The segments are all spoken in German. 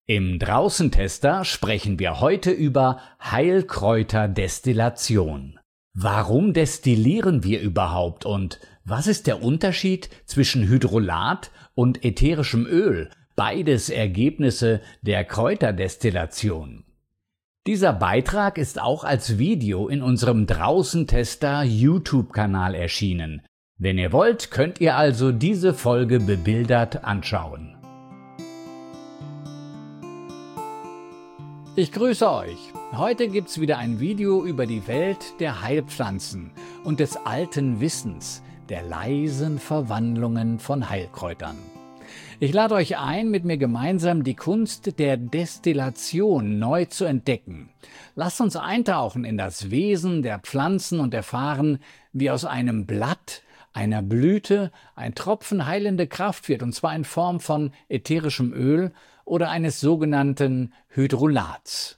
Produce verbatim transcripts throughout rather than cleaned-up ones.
Im Draußentester sprechen wir heute über Heilkräuterdestillation. Warum destillieren wir überhaupt und was ist der Unterschied zwischen Hydrolat und ätherischem Öl, beides Ergebnisse der Kräuterdestillation? Dieser Beitrag ist auch als Video in unserem Draußentester YouTube-Kanal erschienen. Wenn ihr wollt, könnt ihr also diese Folge bebildert anschauen. Ich grüße euch. Heute gibt's wieder ein Video über die Welt der Heilpflanzen und des alten Wissens, der leisen Verwandlungen von Heilkräutern. Ich lade euch ein, mit mir gemeinsam die Kunst der Destillation neu zu entdecken. Lasst uns eintauchen in das Wesen der Pflanzen und erfahren, wie aus einem Blatt, einer Blüte, ein Tropfen heilende Kraft wird, und zwar in Form von ätherischem Öl oder eines sogenannten Hydrolats.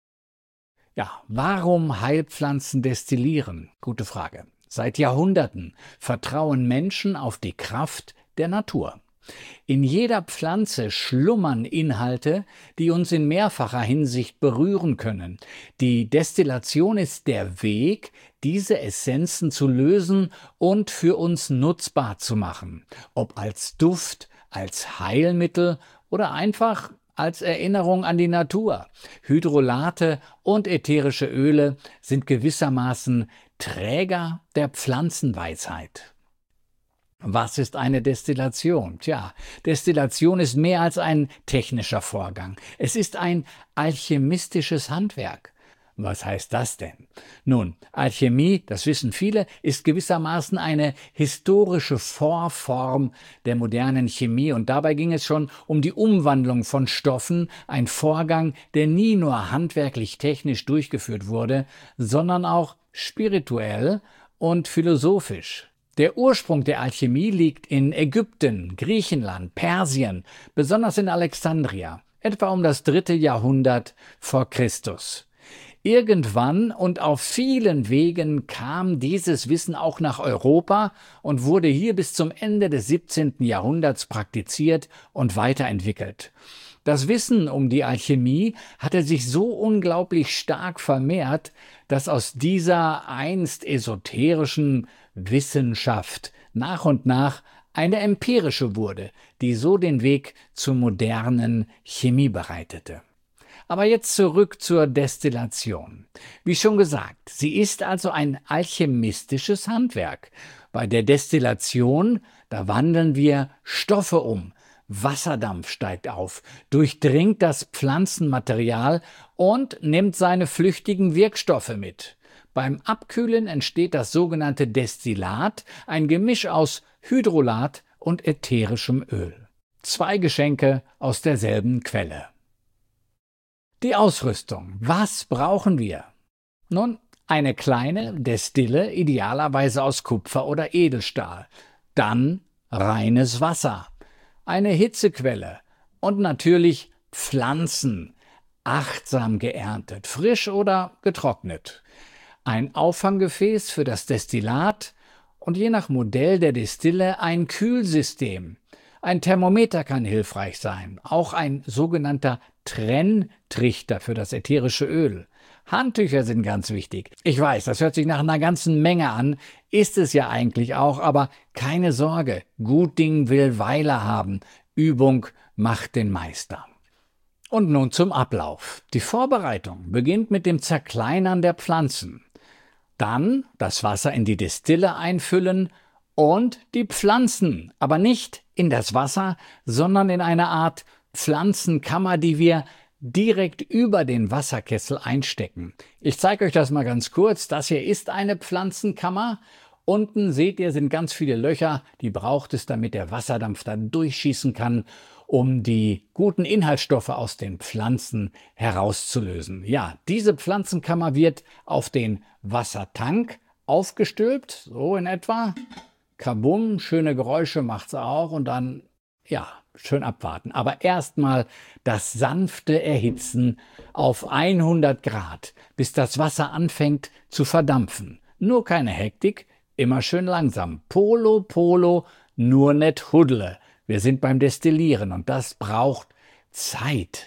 Ja, warum Heilpflanzen destillieren? Gute Frage. Seit Jahrhunderten vertrauen Menschen auf die Kraft der Natur. In jeder Pflanze schlummern Inhalte, die uns in mehrfacher Hinsicht berühren können. Die Destillation ist der Weg, diese Essenzen zu lösen und für uns nutzbar zu machen. Ob als Duft, als Heilmittel oder einfach als Erinnerung an die Natur. Hydrolate und ätherische Öle sind gewissermaßen Träger der Pflanzenweisheit. Was ist eine Destillation? Tja, Destillation ist mehr als ein technischer Vorgang. Es ist ein alchemistisches Handwerk. Was heißt das denn? Nun, Alchemie, das wissen viele, ist gewissermaßen eine historische Vorform der modernen Chemie, und dabei ging es schon um die Umwandlung von Stoffen, ein Vorgang, der nie nur handwerklich technisch durchgeführt wurde, sondern auch spirituell und philosophisch. Der Ursprung der Alchemie liegt in Ägypten, Griechenland, Persien, besonders in Alexandria, etwa um das dritte Jahrhundert vor Christus. Irgendwann und auf vielen Wegen kam dieses Wissen auch nach Europa und wurde hier bis zum Ende des siebzehnten Jahrhunderts praktiziert und weiterentwickelt. Das Wissen um die Alchemie hatte sich so unglaublich stark vermehrt, dass aus dieser einst esoterischen Wissenschaft nach und nach eine empirische wurde, die so den Weg zur modernen Chemie bereitete. Aber jetzt zurück zur Destillation. Wie schon gesagt, sie ist also ein alchemistisches Handwerk. Bei der Destillation, da wandeln wir Stoffe um. Wasserdampf steigt auf, durchdringt das Pflanzenmaterial und nimmt seine flüchtigen Wirkstoffe mit. Beim Abkühlen entsteht das sogenannte Destillat, ein Gemisch aus Hydrolat und ätherischem Öl. Zwei Geschenke aus derselben Quelle. Die Ausrüstung. Was brauchen wir? Nun, eine kleine Destille, idealerweise aus Kupfer oder Edelstahl. Dann reines Wasser, eine Hitzequelle und natürlich Pflanzen, achtsam geerntet, frisch oder getrocknet. Ein Auffanggefäß für das Destillat und je nach Modell der Destille ein Kühlsystem. Ein Thermometer kann hilfreich sein, auch ein sogenannter Trenntrichter für das ätherische Öl. Handtücher sind ganz wichtig. Ich weiß, das hört sich nach einer ganzen Menge an, ist es ja eigentlich auch, aber keine Sorge, gut Ding will Weile haben, Übung macht den Meister. Und nun zum Ablauf. Die Vorbereitung beginnt mit dem Zerkleinern der Pflanzen. Dann das Wasser in die Destille einfüllen und die Pflanzen, aber nicht in das Wasser, sondern in eine Art Pflanzenkammer, die wir direkt über den Wasserkessel einstecken. Ich zeige euch das mal ganz kurz. Das hier ist eine Pflanzenkammer. Unten seht ihr, sind ganz viele Löcher, die braucht es, damit der Wasserdampf dann durchschießen kann, um die guten Inhaltsstoffe aus den Pflanzen herauszulösen. Ja, diese Pflanzenkammer wird auf den Wassertank aufgestülpt, so in etwa. Kabum, schöne Geräusche macht's auch, und dann, ja, schön abwarten. Aber erstmal das sanfte Erhitzen auf hundert Grad, bis das Wasser anfängt zu verdampfen. Nur keine Hektik, immer schön langsam. Polo, Polo, nur net Huddle. Wir sind beim Destillieren und das braucht Zeit.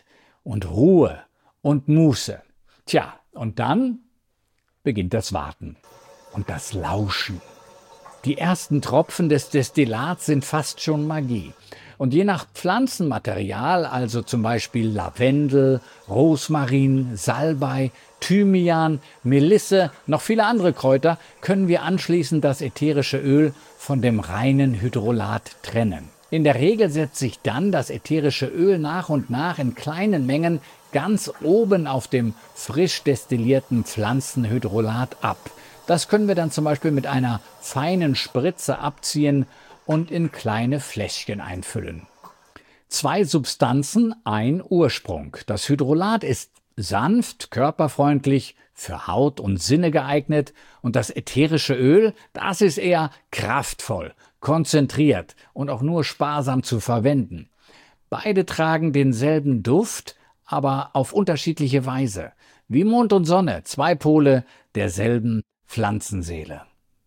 und Ruhe und Muße. Tja, und dann beginnt das Warten und das Lauschen. Die ersten Tropfen des Destillats sind fast schon Magie. Und je nach Pflanzenmaterial, also zum Beispiel Lavendel, Rosmarin, Salbei, Thymian, Melisse, noch viele andere Kräuter, können wir anschließend das ätherische Öl von dem reinen Hydrolat trennen. In der Regel setzt sich dann das ätherische Öl nach und nach in kleinen Mengen ganz oben auf dem frisch destillierten Pflanzenhydrolat ab. Das können wir dann zum Beispiel mit einer feinen Spritze abziehen und in kleine Fläschchen einfüllen. Zwei Substanzen, ein Ursprung. Das Hydrolat ist sanft, körperfreundlich, für Haut und Sinne geeignet und das ätherische Öl, das ist eher kraftvoll, konzentriert und auch nur sparsam zu verwenden. Beide tragen denselben Duft, aber auf unterschiedliche Weise. Wie Mond und Sonne, zwei Pole derselben Pflanzenseele.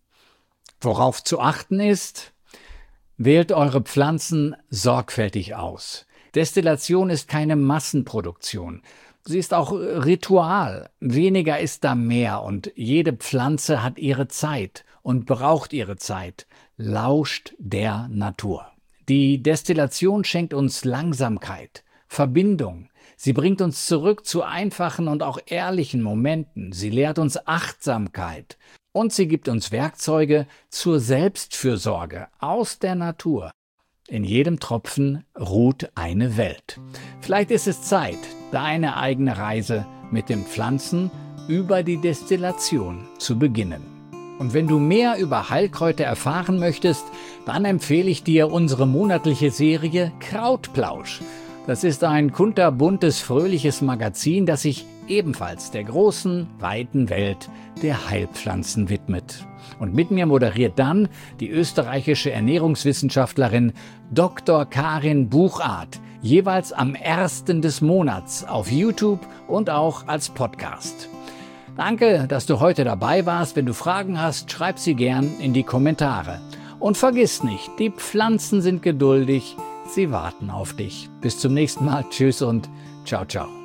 Worauf zu achten ist: Wählt eure Pflanzen sorgfältig aus. Destillation ist keine Massenproduktion. Sie ist auch Ritual. Weniger ist da mehr und jede Pflanze hat ihre Zeit und braucht ihre Zeit. Lauscht der Natur. Die Destillation schenkt uns Langsamkeit, Verbindung. Sie bringt uns zurück zu einfachen und auch ehrlichen Momenten. Sie lehrt uns Achtsamkeit. Und sie gibt uns Werkzeuge zur Selbstfürsorge aus der Natur. In jedem Tropfen ruht eine Welt. Vielleicht ist es Zeit, deine eigene Reise mit den Pflanzen über die Destillation zu beginnen. Und wenn du mehr über Heilkräuter erfahren möchtest, dann empfehle ich dir unsere monatliche Serie Krautplausch. Das ist ein kunterbuntes, fröhliches Magazin, das sich ebenfalls der großen, weiten Welt der Heilpflanzen widmet. Und mit mir moderiert dann die österreichische Ernährungswissenschaftlerin Doktor Karin Buchart, jeweils am ersten des Monats auf YouTube und auch als Podcast. Danke, dass du heute dabei warst. Wenn du Fragen hast, schreib sie gern in die Kommentare. Und vergiss nicht, die Pflanzen sind geduldig, sie warten auf dich. Bis zum nächsten Mal. Tschüss und ciao, ciao.